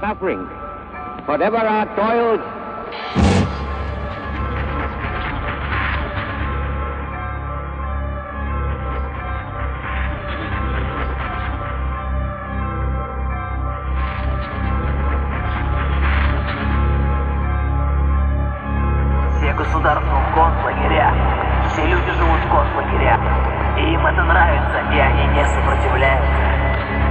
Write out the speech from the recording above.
suffering, whatever our toils, все государства в концлагерях, все люди живут в концлагерях, и им это нравится, и они не сопротивляются.